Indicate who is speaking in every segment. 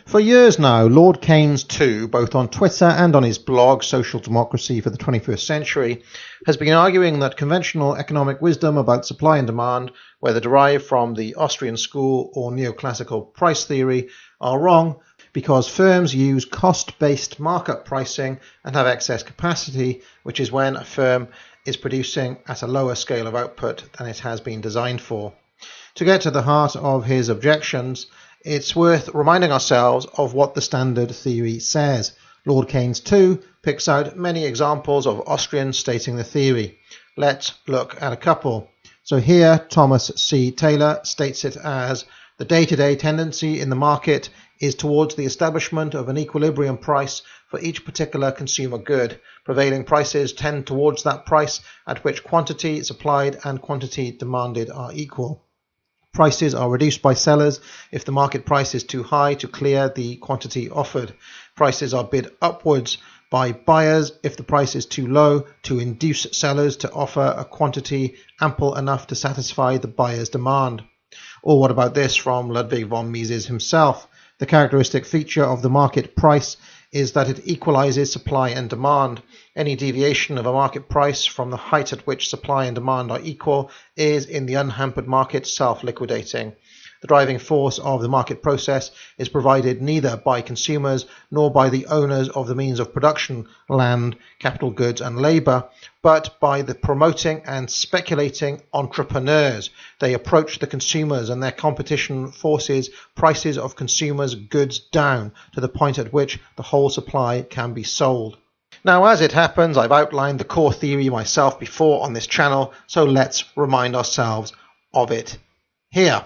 Speaker 1: For years now, Lord Keynes too, both on Twitter and on his blog, Social Democracy for the 21st Century, has been arguing that conventional economic wisdom about supply and demand, whether derived from the Austrian school or neoclassical price theory, are wrong because firms use cost-based markup pricing and have excess capacity, which is when a firm is producing at a lower scale of output than it has been designed for. To get to the heart of his objections, it's worth reminding ourselves of what the standard theory says. Lord Keynes too picks out many examples of Austrians stating the theory. Let's look at a couple. So here Thomas C. Taylor states it as: the day-to-day tendency in the market is towards the establishment of an equilibrium price for each particular consumer good. Prevailing prices tend towards that price at which quantity supplied and quantity demanded are equal. Prices are reduced by sellers if the market price is too high to clear the quantity offered. Prices are bid upwards by buyers if the price is too low to induce sellers to offer a quantity ample enough to satisfy the buyer's demand. Or what about this from Ludwig von Mises himself? The characteristic feature of the market price is that it equalizes supply and demand. Any deviation of a market price from the height at which supply and demand are equal is, in the unhampered market, self-liquidating. The driving force of the market process is provided neither by consumers nor by the owners of the means of production, land, capital goods and labour, but by the promoting and speculating entrepreneurs. They approach the consumers and their competition forces prices of consumers' goods down to the point at which the whole supply can be sold. Now, as it happens, I've outlined the core theory myself before on this channel, so let's remind ourselves of it here.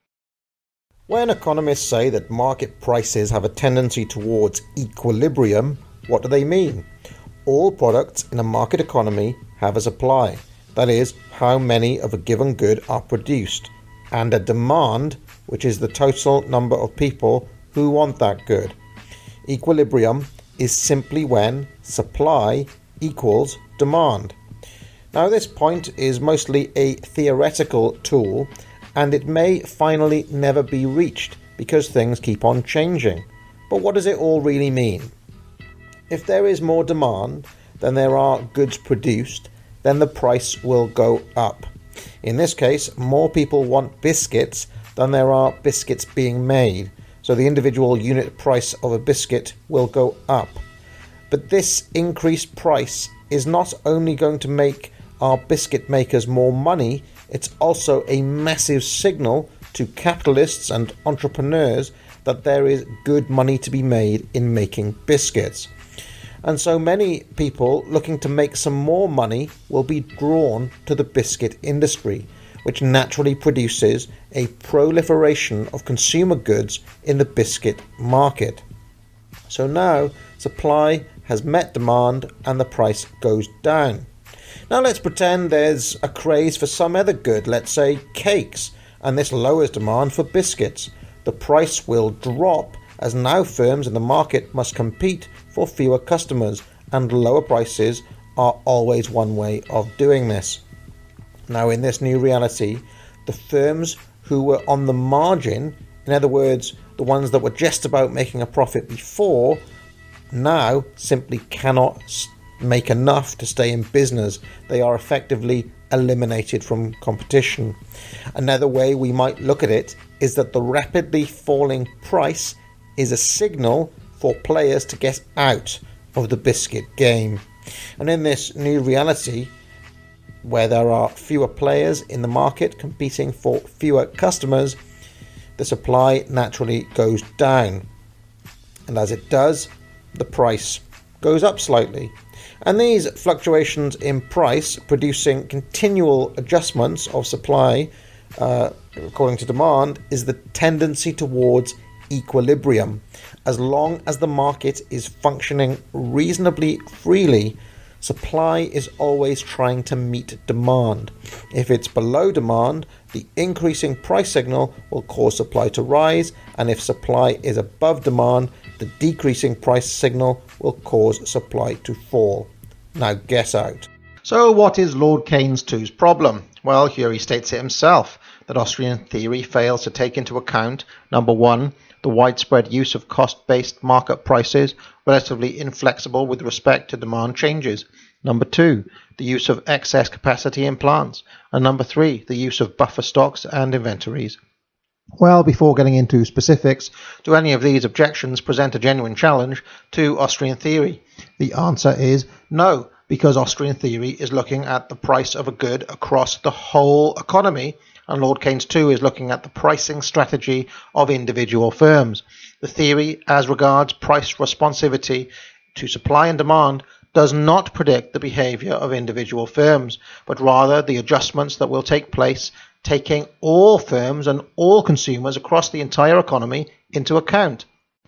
Speaker 1: When economists say that market prices have a tendency towards equilibrium, what do they mean? All products in a market economy have a supply, that is, how many of a given good are produced, and a demand, which is the total number of people who want that good. Equilibrium is simply when supply equals demand. Now, this point is mostly a theoretical tool, and it may finally never be reached because things keep on changing. But what does it all really mean? If there is more demand than there are goods produced, then the price will go up. In this case, more people want biscuits than there are biscuits being made, so the individual unit price of a biscuit will go up. But this increased price is not only going to make our biscuit makers more money, it's also a massive signal to capitalists and entrepreneurs that there is good money to be made in making biscuits. And so many people looking to make some more money will be drawn to the biscuit industry, which naturally produces a proliferation of consumer goods in the biscuit market. So now supply has met demand and the price goes down. Now let's pretend there's a craze for some other good, let's say cakes, and this lowers demand for biscuits. The price will drop as now firms in the market must compete for fewer customers, and lower prices are always one way of doing this. Now in this new reality, the firms who were on the margin, in other words, the ones that were just about making a profit before, now simply cannot make enough to stay in business. They are effectively eliminated from competition. Another way we might look at it is that the rapidly falling price is a signal for players to get out of the biscuit game. And in this new reality, where there are fewer players in the market competing for fewer customers, the supply naturally goes down. And as it does, the price goes up slightly. And these fluctuations in price, producing continual adjustments of supply according to demand, is the tendency towards equilibrium. As long as the market is functioning reasonably freely, supply is always trying to meet demand. If it's below demand, the increasing price signal will cause supply to rise, and if supply is above demand, the decreasing price signal will cause supply to fall. Now guess out. So what is Lord Keynes too's problem? Well, here he states it himself, that Austrian theory fails to take into account, number one, the widespread use of cost-based market prices, relatively inflexible with respect to demand changes. Number 2, the use of excess capacity in plants. And number 3, the use of buffer stocks and inventories. Well, before getting into specifics, do any of these objections present a genuine challenge to Austrian theory? The answer is no, because Austrian theory is looking at the price of a good across the whole economy, and Lord Keynes too is looking at the pricing strategy of individual firms. The theory, as regards price responsivity to supply and demand, does not predict the behavior of individual firms, but rather the adjustments that will take place, taking all firms and all consumers across the entire economy into account.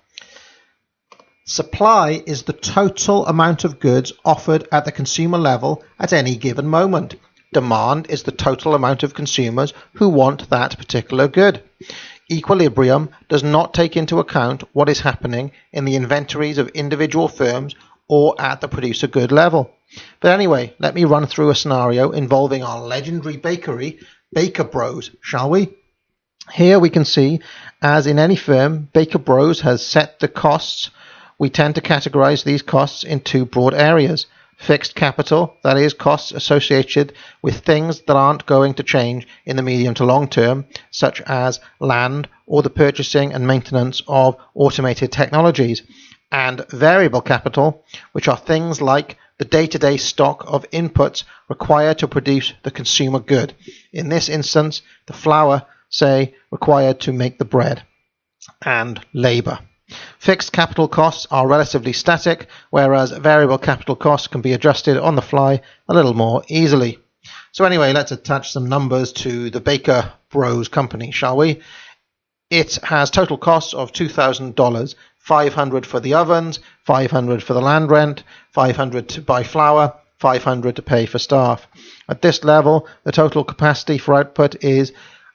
Speaker 1: Supply is the total amount of goods offered at the consumer level at any given moment. Demand is the total amount of consumers who want that particular good. Equilibrium does not take into account what is happening in the inventories of individual firms or at the producer good level. But anyway, let me run through a scenario involving our legendary bakery, Baker Bros, shall we? Here we can see, as in any firm, Baker Bros has set the costs. We tend to categorize these costs in two broad areas. Fixed capital, that is, costs associated with things that aren't going to change in the medium to long term, such as land or the purchasing and maintenance of automated technologies. And variable capital, which are things like the day-to-day stock of inputs required to produce the consumer good. In this instance, the flour, say, required to make the bread, and labour. Fixed capital costs are relatively static, whereas variable capital costs can be adjusted on the fly a little more easily. So anyway, let's attach some numbers to the Baker Bros company, shall we? It has total costs of $2,000, $500 for the ovens, $500 for the land rent, $500 to buy flour, $500 to pay for staff. At this level, the total capacity for output is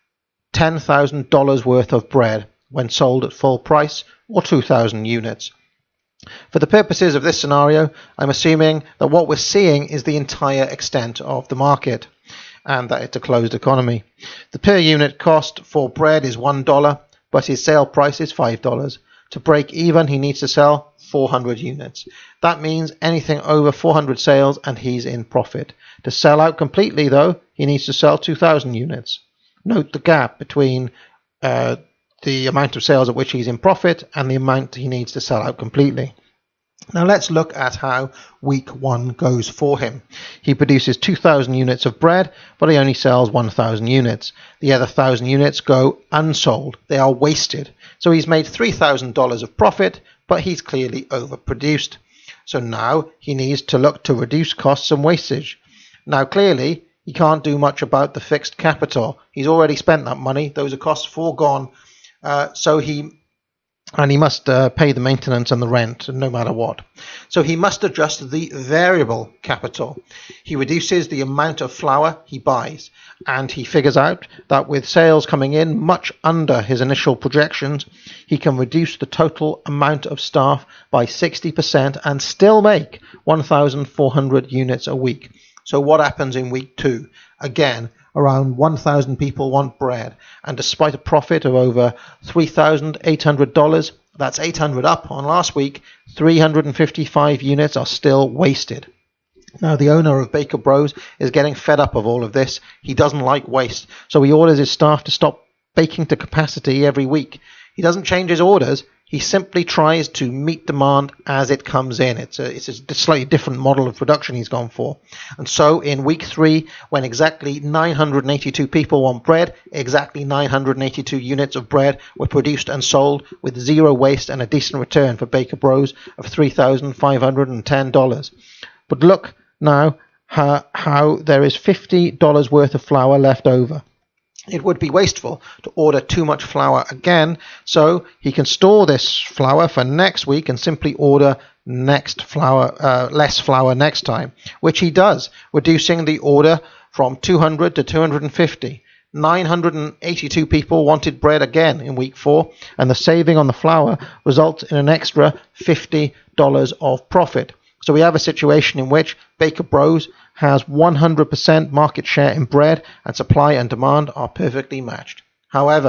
Speaker 1: $10,000 worth of bread when sold at full price, or 2,000 units. For the purposes of this scenario, I'm assuming that what we're seeing is the entire extent of the market, and that it's a closed economy. The per unit cost for bread is $1, but his sale price is $5. To break even, he needs to sell 400 units. That means anything over 400 sales and he's in profit. To sell out completely, though, he needs to sell 2,000 units. Note the gap between the amount of sales at which he's in profit and the amount he needs to sell out completely. Now let's look at how week 1 goes for him. He produces 2,000 units of bread, but he only sells 1,000 units. The other 1,000 units go unsold. They are wasted. So he's made $3,000 of profit, but he's clearly overproduced. So now he needs to look to reduce costs and wastage. Now clearly he can't do much about the fixed capital. He's already spent that money. Those are costs foregone. So he must pay the maintenance and the rent no matter what. So he must adjust the variable capital. He reduces the amount of flour he buys, and he figures out that with sales coming in much under his initial projections, he can reduce the total amount of staff by 60% and still make 1,400 units a week. So what happens in week 2? Again, around 1,000 people want bread, and despite a profit of over $3,800, that's 800 up on last week, 355 units are still wasted. Now, the owner of Baker Bros is getting fed up of all of this. He doesn't like waste, so he orders his staff to stop baking to capacity every week. He doesn't change his orders. He simply tries to meet demand as it comes in. It's a slightly different model of production he's gone for. And so in week 3, when exactly 982 people want bread, exactly 982 units of bread were produced and sold with zero waste and a decent return for Baker Bros of $3,510. But look now how there is $50 worth of flour left over. It would be wasteful to order too much flour again, so he can store this flour for next week and simply order less flour next time, which he does, reducing the order from 200 to 250. 982 people wanted bread again in week 4, and the saving on the flour results in an extra $50 of profit. So we have a situation in which Baker Bros has 100% market share in bread, and supply and demand are perfectly matched. However,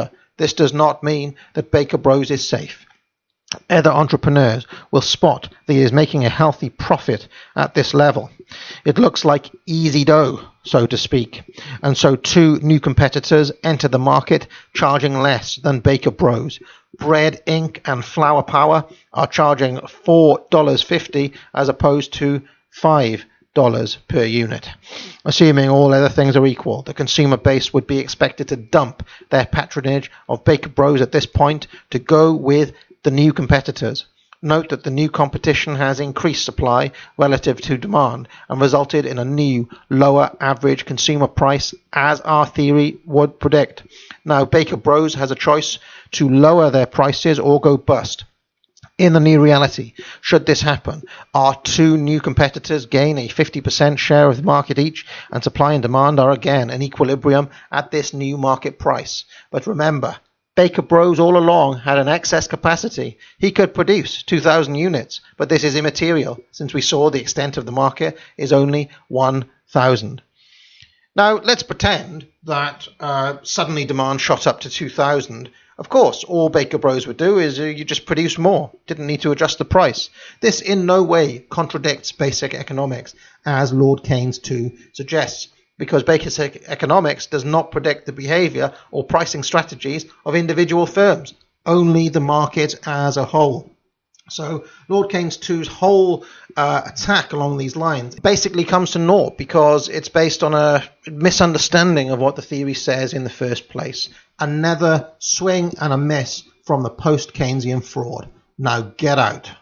Speaker 1: this does not mean that Baker Bros is safe. Other entrepreneurs will spot that he is making a healthy profit at this level. It looks like easy dough, so to speak, and so two new competitors enter the market charging less than Baker Bros. Bread Inc. and Flour Power are charging $4.50 as opposed to $5 per unit. Assuming all other things are equal, the consumer base would be expected to dump their patronage of Baker Bros at this point to go with the new competitors. Note that the new competition has increased supply relative to demand and resulted in a new, lower average consumer price, as our theory would predict. Now, Baker Bros has a choice to lower their prices or go bust. In the new reality, should this happen, our two new competitors gain a 50% share of the market each, and supply and demand are again in equilibrium at this new market price. But remember, Baker Bros all along had an excess capacity. He could produce 2,000 units, but this is immaterial since we saw the extent of the market is only 1,000. Now, let's pretend that suddenly demand shot up to 2,000. Of course, all Baker Bros would do is you just produce more. Didn't need to adjust the price. This in no way contradicts basic economics, as Lord Keynes too suggests, because basic economics does not predict the behavior or pricing strategies of individual firms, only the market as a whole. So Lord Keynes II's whole attack along these lines basically comes to naught because it's based on a misunderstanding of what the theory says in the first place. Another swing and a miss from the post-Keynesian fraud. Now get out.